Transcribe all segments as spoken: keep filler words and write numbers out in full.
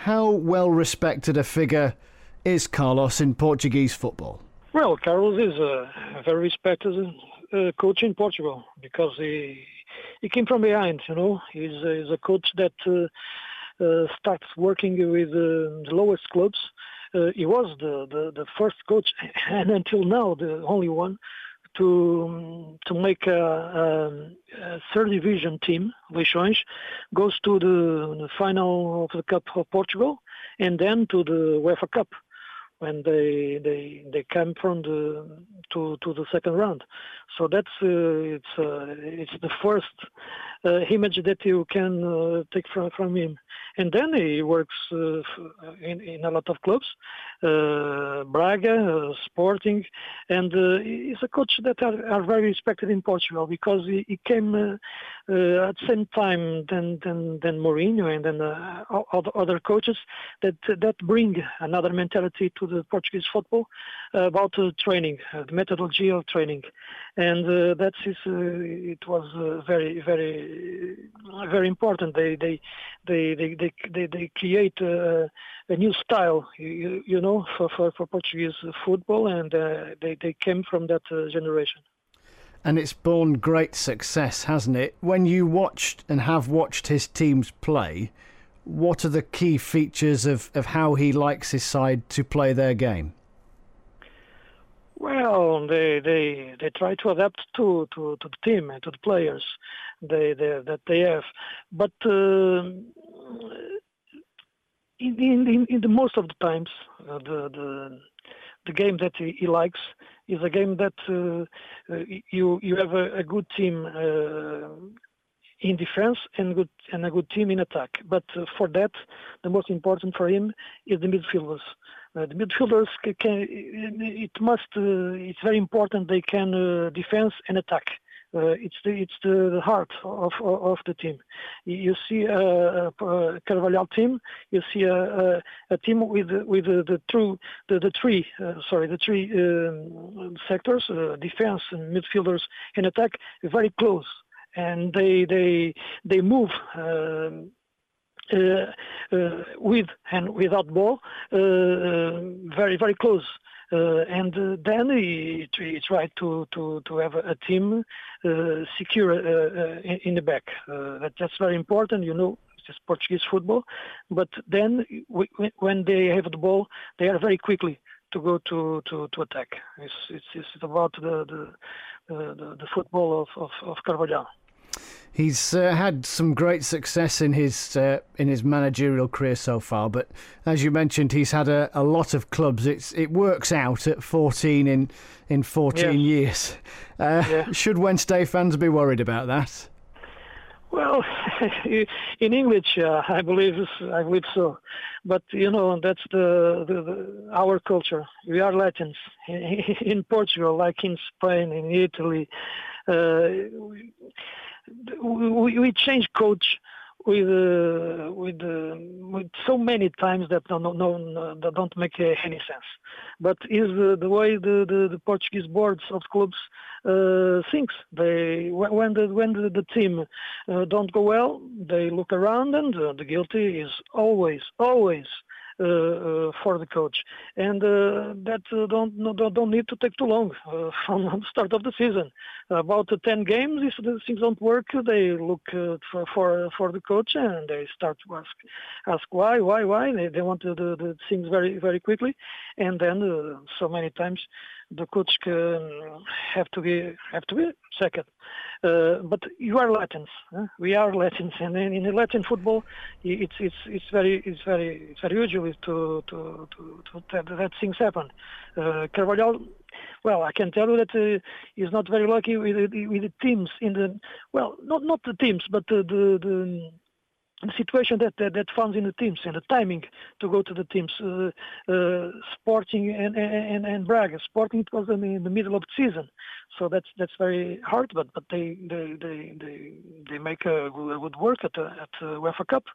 how well respected a figure is Carlos in Portuguese football? Well, Carlos is a very respected uh, coach in Portugal because he he came from behind. You know, he's a, he's a coach that uh, uh, starts working with uh, the lowest clubs. Uh, he was the, the, the first coach, and until now the only one, to to make a, a, a third division team, Leixões, goes to the, the final of the Cup of Portugal, and then to the UEFA Cup when they they they come from the to to the second round. So that's uh, it's uh, it's the first uh, image that you can uh, take from from him. And then he works uh, in, in a lot of clubs, uh, Braga, uh, Sporting, and uh, he's a coach that are, are very respected in Portugal because he, he came uh, uh, at the same time than than, than Mourinho and then uh, other coaches that that bring another mentality to the Portuguese football uh, about uh, training, uh, the methodology of training, and uh, that's his, uh, it was uh, very very very important. They they they they, they They, they create a, a new style, you, you know, for, for, for Portuguese football, and uh, they, they came from that uh, generation. And it's borne great success, hasn't it? When you watched and have watched his teams play, what are the key features of, of how he likes his side to play their game? Well, they they they try to adapt to, to, to the team and to the players they, they that they have, but uh, in, in in the most of the times uh, the the the game that he, he likes is a game that uh, you you have a, a good team uh, in defense and good and a good team in attack. But uh, for that, the most important for him is the midfielders. Uh, the midfielders can, it must, uh, it's very important they can uh, defense and attack. Uh, it's the it's the heart of of, of the team. You see a, a Carvalhal team. You see a, a, a team with with the, the true the the three uh, sorry the three um, sectors: uh, defense and midfielders and attack, very close, and they they they move. Um, Uh, uh, with and without ball, uh, very very close, uh, and uh, then he, he tried to, to, to have a team uh, secure uh, uh, in, in the back. Uh, that, that's very important, you know. It's just Portuguese football, but then we, when they have the ball, they are very quickly to go to, to, to attack. It's, it's it's about the the the, the football of of, of Carvalhal. He's uh, had some great success in his uh, in his managerial career so far, but as you mentioned, he's had a, a lot of clubs. It's it works out at fourteen in in fourteen yeah. years. Uh, yeah. Should Wednesday fans be worried about that? Well, in English, uh, I believe I believe so, but you know that's the, the, the our culture. We are Latins in Portugal, like in Spain, in Italy. Uh, we, we change coach with uh, with uh, with so many times that no no no that don't make any sense. But is the, the way the, the, the Portuguese boards of clubs uh, thinks. They when the when the, the team uh, don't go well, they look around and uh, the guilty is always always. Uh, uh, for the coach, and uh, that uh, don't, no, don't need to take too long uh, from the start of the season. About uh, ten games, if the things don't work, they look uh, for, for for the coach and they start to ask ask why why why they, they want the, the, the things very very quickly, and then uh, so many times the coach can have to be have to be second. Uh, but you are Latins. Huh? We are Latins, and in, in Latin football, it's it's it's very it's very it's very usual to to to, to that, that things happen. Uh, Carvalhal, well, I can tell you that uh, he's not very lucky with with the teams in the well, not not the teams, but the the. the the situation that, that that found in the teams and the timing to go to the teams, uh, uh, Sporting and, and and Braga. Sporting, it was in the, in the middle of the season, so that's that's very hard. But but they they they they, they make a good work at the, at the UEFA Cup.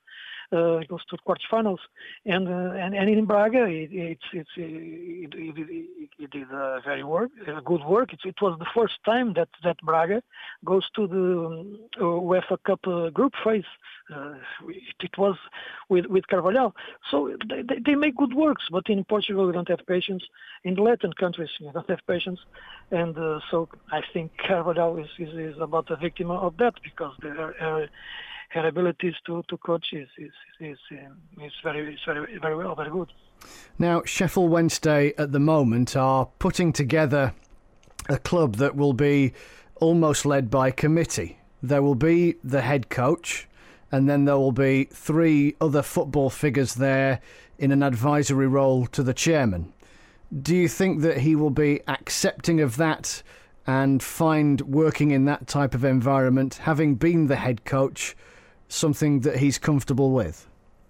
uh, goes to quarterfinals, and uh, and and in Braga, it, it's it's it, it, it, it is a very work, uh, good work. It, it was the first time that that Braga goes to the um, UEFA Cup uh, group phase. Uh, it, it was with with Carvalhal, so they, they they make good works. But in Portugal, we don't have patience. In the Latin countries, we don't have patience, and uh, so I think Carvalhal is, is is about a victim of that, because their her, her abilities to, to coach is is is, um, is very is very very well very good. Now, Sheffield Wednesday at the moment are putting together a club that will be almost led by committee. There will be the head coach, and then there will be three other football figures there in an advisory role to the chairman. Do you think that he will be accepting of that and find working in that type of environment, having been the head coach, something that he's comfortable with?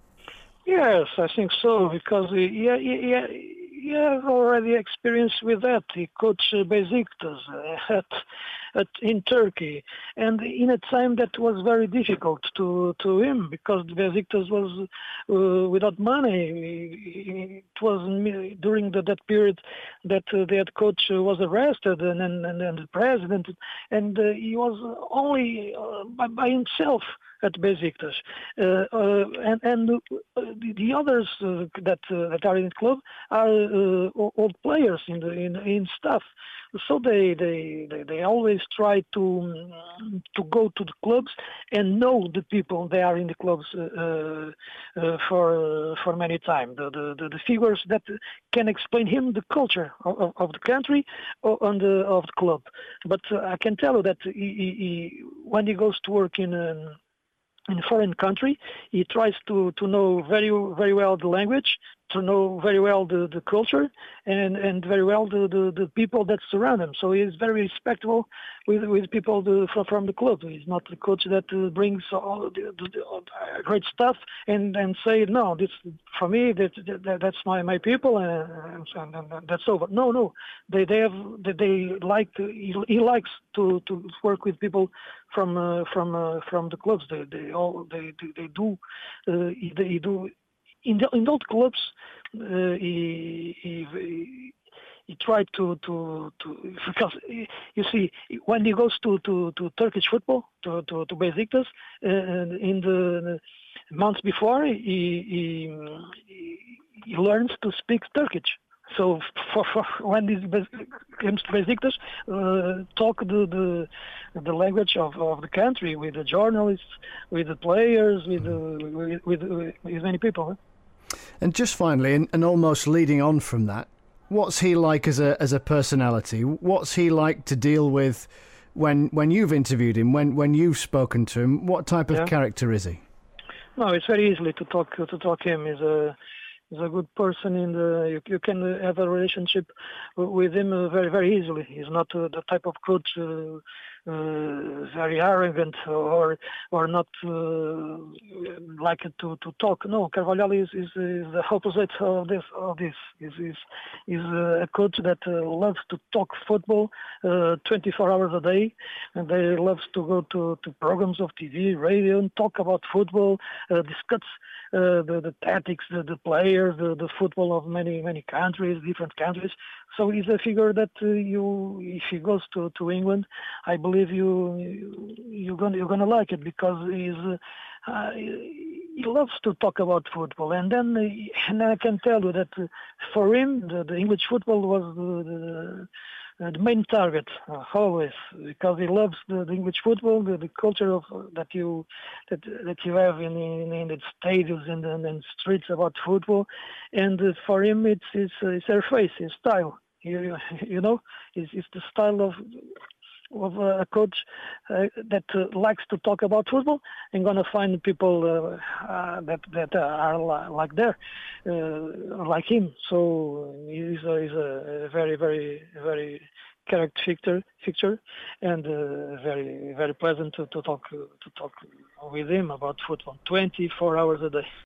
Yes, I think so, because he, he, he, he has already experience with that. He coached Besiktas at, at, in Turkey, and in a time that was very difficult to, to him, because Besiktas was uh, without money. It was during the, that period that uh, the head coach was arrested, and, and, and the president, and uh, he was only uh, by, by himself at Besiktas, uh, uh, and and uh, the, the others uh, that uh, that are in the club are uh, old players in the in, in staff, so they, they they they always try to um, to go to the clubs and know the people they are in the clubs uh, uh, for uh, for many time. The, the the figures that can explain him the culture of, of the country or on the of the club. But uh, I can tell you that he, he, he, when he goes to work in um, in a foreign country, he tries to, to know very very well the language, to know very well the, the culture, and, and very well the, the, the people that surround him. So he is very respectful with with people the, from, from the club. He's not the coach that uh, brings all the, the, the uh, great stuff and, and say, no, this for me, that, that that's my, my people, and, and, and that's over. No, no, they they have they, they like he, he likes to, to work with people from uh, from uh, from the clubs. They they all they they, they do uh, they do. In the, in those clubs, uh, he, he he tried to to to because you see, when he goes to, to, to Turkish football, to to, to Besiktas, uh, in the months before, he he, he learns to speak Turkish. So for, for when he comes to Besiktas, uh, talk the, the the language of, of the country with the journalists, with the players, with the, with, with, with many people. Huh? And just finally, and, and almost leading on from that, what's he like as a as a personality? What's he like to deal with when when you've interviewed him, when when you've spoken to him? What type of yeah. character is he? No, it's very easily to talk to talk him. He's a he's a good person. In the you, you can have a relationship with him very very easily. He's not uh, the type of coach uh, uh, very arrogant or or not uh, like to to talk. No, Carvalhal is, is, is the opposite of this. Of this is is is a coach that uh, loves to talk football uh, twenty-four hours a day, and they loves to go to, to programs of T V, radio, and talk about football, uh, discuss uh, the the tactics, the, the players, the, the football of many many countries, different countries. So he's a figure that uh, you, if he goes to, to England, I believe you you're gonna you're gonna like it, because he's uh, uh, he loves to talk about football. And then uh, and I can tell you that uh, for him the, the English football was the, the Uh, the main target uh, always, because he loves the, the English football, the, the culture of uh, that you that that you have in in, in the stadiums and the, and streets about football, and uh, for him it's it's, uh, it's their face, his style. You you know, it's, it's the style of of a coach uh, that uh, likes to talk about football, and gonna find people uh, uh, that that are like there, uh, like him. So he's a, he's a very very very character figure, figure and uh, very very pleasant to, to talk to talk with him about football twenty-four hours a day.